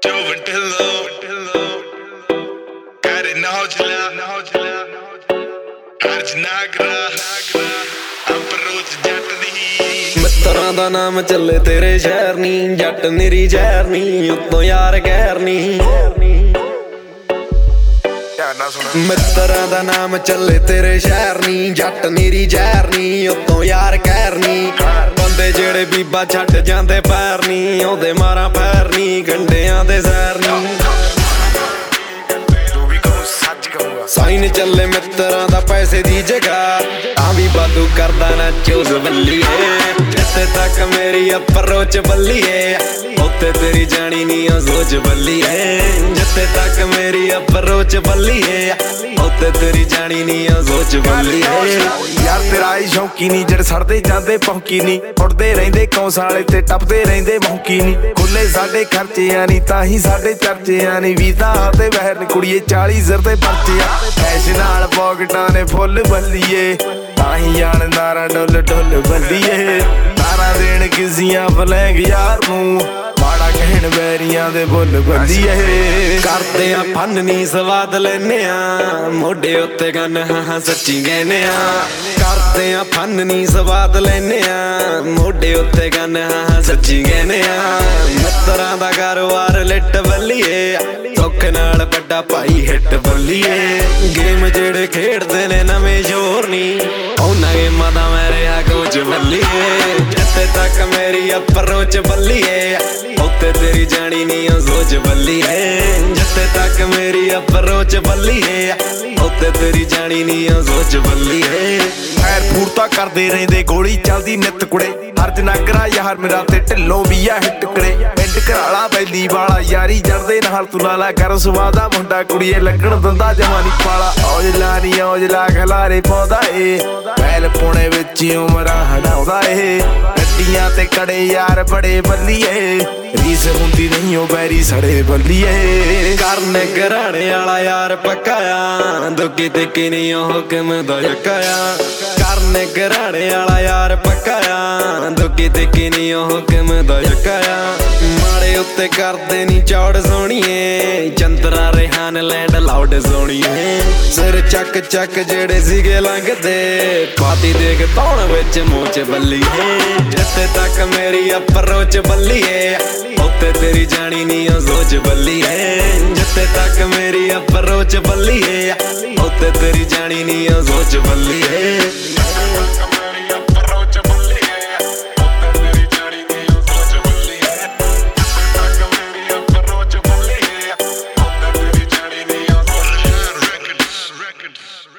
Joven Tillo, got it Naujala, Arj Nagra, Approach Jat ਦੀ ਮਿੱਤਰਾਂ ਦਾ ਨਾਮ ਚੱਲੇ ਤੇਰੇ ਸ਼ਹਿਰ ਨੀ, ਜੱਟ ਨਿਰੀ ਜ਼ਹਿਰ ਨੀ, ਉੱਤੋਂ ਯਾਰ ਗੈਰ ਨੀ। ਮਿੱਤਰਾਂ ਦਾ ਨਾਮ ਚੱਲੇ ਤੇਰੇ ਸ਼ਹਿਰ ਨੀ, ਜੱਟ ਨਿਰੀ ਜ਼ਹਿਰ ਨੀ, ਉੱਤੋਂ ਯਾਰ ਗੈਰ ਨੀ। ਬੰਦੇ ਜਿਹੜੇ ਬੀਬਾ ਛੱਡ ਜਾਂਦੇ ਪੈਰ ਨੀ, ਉਹਦੇ ਮਾਰਾਂ ਪੈਰ ਨੀ, ਗੰਡਿਆਂ ਦੇ ਜ਼ਹਿਰ ਨੀ। ਸਾਈਨ ਚੱਲੇ ਮਿੱਤਰਾਂ ਦਾ ਪੈਸੇ ਦੀ ਜਗ੍ਹਾ, ਤਾਂ ਵੀ ਬਾਦੂ ਕਰਦਾ ਨਾ ਚੂਜ਼ ਬੱਲੀਏ। ਜਿੱਥੇ ਤੱਕ ਮੇਰੀ ਅਪਰੋਚ ਬੱਲੀਏ, ਉੱਥੇ ਤੇਰੀ ਜਾਣੀ ਨੀ ਉਹ ਸੋਚ ਬੱਲੀਏ। ਜਿੱਥੇ ਤੱਕ ਮੇਰੀ ਅਪਰੋਚ ਬੱਲੀਏ, ਉੱਥੇ ਤੇਰੀ ਜਾਣੀ ਨੀ ਉਹ ਸੋਚ ਬੱਲੀਏ। ਯਾਰ ਤੇਰਾ ਹੀ ਸ਼ੌਂਕੀ ਨੀ, ਜਿਹੜੇ ਸੜਦੇ ਜਾਂਦੇ ਪੌਂਕੀ ਨੀ, ਉੱਡਦੇ ਰਹਿੰਦੇ ਕੌਂਸਾਲੇ ਤੇ ਟੱਪਦੇ ਰਹਿੰਦੇ ਮੌਂਕੀ ਨੀ। ਖੁੱਲੇ ਸਾਡੇ ਖਰਚਿਆਂ ਨੀ, ਤਾਂ ਹੀ ਸਾਡੇ ਚਰਚਿਆਂ ਨੀ। ਵੀਜ਼ਾ ਤੇ ਵਹਿਰਨ ਕੁੜੀਏ 40 ਸਿਰ ਤੇ ਪਰਚੇ ਆ। ਕੈਸ਼ ਨਾਲ ਪੌਕਟਾਂ ਨੇ ਫੁੱਲ ਬੱਲੀਏ, ਤਾਂ ਹੀ ਜਾਣਦਾਰਾ ਡੁੱਲ ਡੁੱਲ ਬੱਲੀਏ। ਤਾਰਾ ਦੇਣ ਕਿਸੀਆਂ ਫਲੈਂਗ ਯਾਰ ਨੂੰ, ਮਾੜਾ ਕਹਿਣ ਵੈਰੀਆਂ ਦੇ ਬੁੱਲ ਬੱਲੀਏ। ਕਰਦੇ ਆ ਫਨ ਨੀ ਸਵਾਦ ਲੈਨੇ ਆ, ਮੋਢੇ ਉੱਤੇ ਗੰਨ ਹਾਂ ਸੱਚੀ ਕਹਿੰਨੇ ਆ। ਕਰਦੇ ਆ ਫਨ ਨੀ ਸਵਾਦ ਲੈਨੇ ਆ, ਮੋਢੇ ਉੱਤੇ ਗੰਨ ਹਾਂ ਸੱਚੀ ਕਹਿੰਨੇ ਆ। ਮਿੱਤਰਾਂ ਦਾ ਕਾਰੋਬਾਰ ਲਿੱਟ ਬੱਲੀਏ, ਸੁੱਖ ਨਾਲ ਵੱਡਾ ਭਾਈ ਹਿੱਟ ਬੱਲੀਏ। ਗੇਮ ਜਿਹੜੇ ਖੇਡਦੇ ਨੇ ਨਵੇਂ ਸ਼ੋਰ ਨੀ, ਉਹਨਾਂ ਗੇਮਾਂ ਦਾ ਮੈਂ ਰਿਹਾ ਕੋਚ ਬੱਲੀਏ। ਜਿੱਥੇ ਤੱਕ ਮੇਰੀ ਅਪਰੋਚ ਬੱਲੀਏ, ਉੱਥੇ ਤੇਰੀ ਜਾਣੀ ਨੀ ਉਹ ਸੋਚ ਬੱਲੀਏ। ਜਿੱਥੇ ਤੱਕ ਮੇਰੀ ਅਪਰੋਚ ਬੱਲੀਏ, ਉੱਥੇ ਤੇਰੀ ਜਾਣੀ ਨੀ ਉਹ ਸੋਚ ਬੱਲੀਏ। ਖੈਰ ਪੂਰਤਾ ਕਰਦੇ ਰਹਿੰਦੇ, ਗੋਲੀ ਚੱਲਦੀ ਨਿੱਤ ਕੁੜੇ। ਹਰਜ ਨਾਗਰਾ ਯਾਰ ਮੇਰਾ ਤੇ ਢਿੱਲੋਂ ਵੀ ਆ ਹਿੱਟ ਕੁੜੇ। ਪਿੰਡ ਘਰਾਲਾ ਬੈਲੀ ਵਾਲਾ ਯਾਰੀ ਜੜਦੇ ਨਾਲ ਤੂੰ ਲਾਲਾ ਕਰ ਸਵਾਦਾ ਮੁੰਡਾ ਕੁੜੀਏ, ਲੱਗਣ ਦਿੰਦਾ ਜਵਾਨੀ ਪਾਲਾ। ਔਜਲਾ ਨੀ ਔਜਲਾ ਖਲਾਰੇ ਪਾਉਂਦਾ ਏ, ਪਹਿਲ ਪੁਣੇ ਵਿੱਚ ਉਮਰਾਂ ਹਟਾਉਂਦਾ ਏ। ਗੱਡੀਆਂ ਤੇ ਕੜੇ ਯਾਰ ਬੜੇ ਬੱਲੀਏ, ਰੀਸ ਹੁੰਦੀ ਨਹੀਂ ਉਹ ਬੈਰੀ ਸੜੇ ਬੱਲੀਏ। ਕਰਨ ਘਰਾਣੇ ਵਾਲਾ ਯਾਰ ਪੱਕਾਇਆ, ਦੁੱਗੀ ਤੇ ਕਿਨੀ ਉਹ ਹੁਕਮ ਦਾ ਯਕਾਇਆ। ਕਰਨ ਘਰਾਣੇ ਵਾਲਾ ਯਾਰ ਪੱਕਾਇਆ, ਦੁੱਗੀ ਤੇ ਕਿਨੀ ਉਹ ਹੁਕਮ ਦਾ ਯਕਾਇਆ। ਮਾੜੇ ਉੱਤੇ ਕਰਦੇ ਨੀ ਚੌੜ ਸੋਣੀਏ, ਚੰਦਰਾ ਰਿਹਾਨ ਲੈਂਡ ਲਾਉਡ ਸੋਣੀਏ। ਸਿਰ ਚੱਕ ਚੱਕ ਜਿਹੜੇ ਸੀਗੇ ਲੰਘਦੇ, ਪਾਤੀ ਦੇਖ ਤੌਣ ਵਿੱਚ ਮੋਚ ਬੱਲੀਏ। ਜਿੱਥੇ ਤੱਕ ਮੇਰੀ ਅਪਰੋਚ ਬੱਲੀਏ, ਉੱਥੇ ਤੇਰੀ ਜਾਣੀ ਨੀ ਉਹ ਸੋਚ ਬੱਲੀਏ। ਜਿੱਥੇ ਤੱਕ ਮੇਰੀ ਅਪਰੋਚ ਬੱਲੀਏ, ਉੱਥੇ ਤੇਰੀ ਜਾਣੀ ਨੀ ਉਹ ਸੋਚ ਬੱਲੀਏ। records.